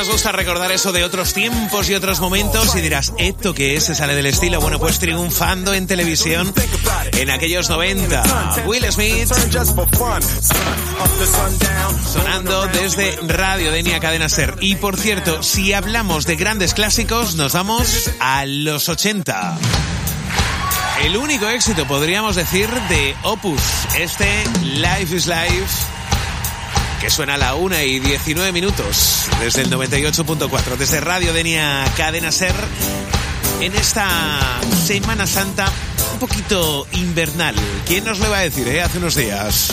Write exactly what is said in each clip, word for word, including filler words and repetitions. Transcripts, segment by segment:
nos gusta recordar eso de otros tiempos y otros momentos y dirás, ¿esto qué es? ¿Se sale del estilo? Bueno, pues triunfando en televisión en aquellos noventa. Will Smith sonando desde Radio Denia Cadena Ser. Y por cierto, si hablamos de grandes clásicos, nos vamos a los ochenta. El único éxito, podríamos decir, de Opus, este Life is Life, que suena a la una y diecinueve minutos desde el noventa y ocho punto cuatro, desde Radio Denia Cadena Ser, en esta Semana Santa un poquito invernal. ¿Quién nos lo iba a decir, eh? Hace unos días.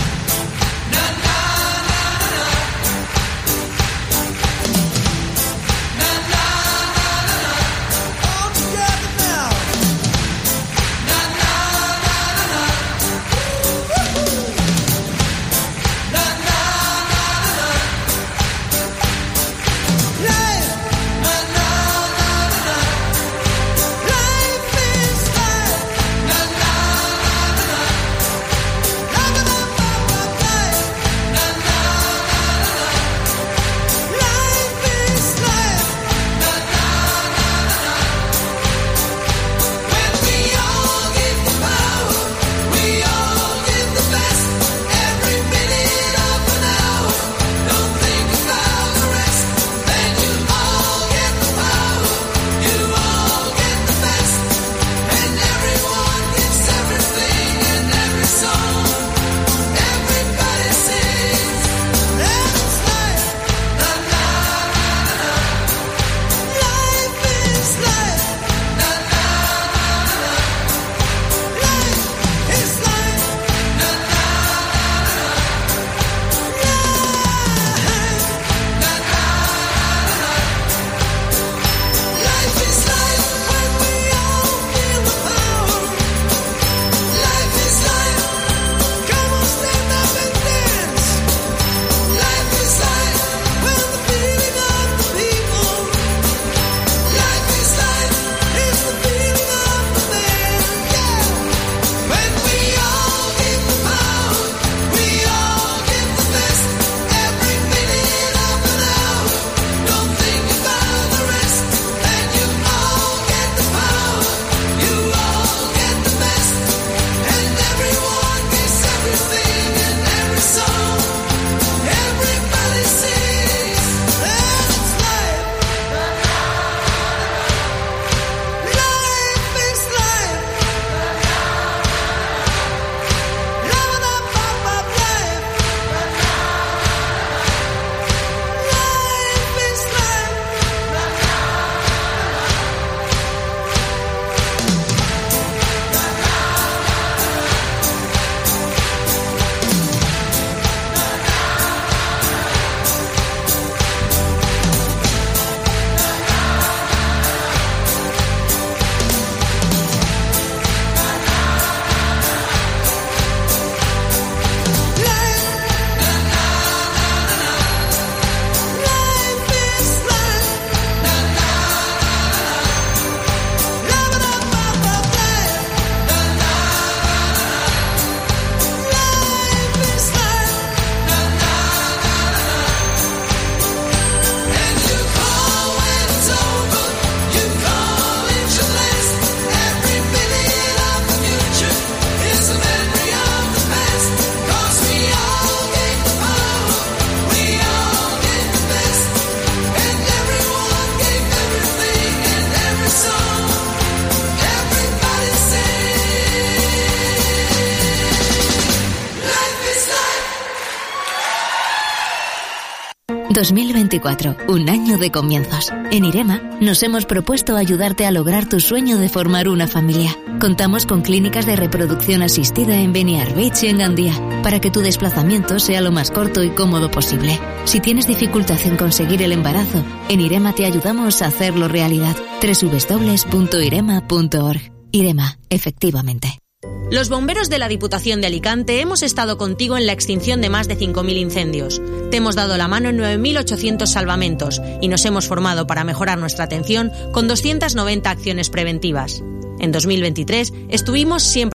dos mil veinticuatro, un año de comienzos. En IREMA nos hemos propuesto ayudarte a lograr tu sueño de formar una familia. Contamos con clínicas de reproducción asistida en Beniar Beach y en Gandía, para que tu desplazamiento sea lo más corto y cómodo posible. Si tienes dificultad en conseguir el embarazo, en IREMA te ayudamos a hacerlo realidad. doble u doble u doble u punto irema punto org. IREMA, efectivamente. Los bomberos de la Diputación de Alicante hemos estado contigo en la extinción de más de cinco mil incendios. Te hemos dado la mano en nueve mil ochocientos salvamentos y nos hemos formado para mejorar nuestra atención con doscientas noventa acciones preventivas. En dos mil veintitrés estuvimos siempre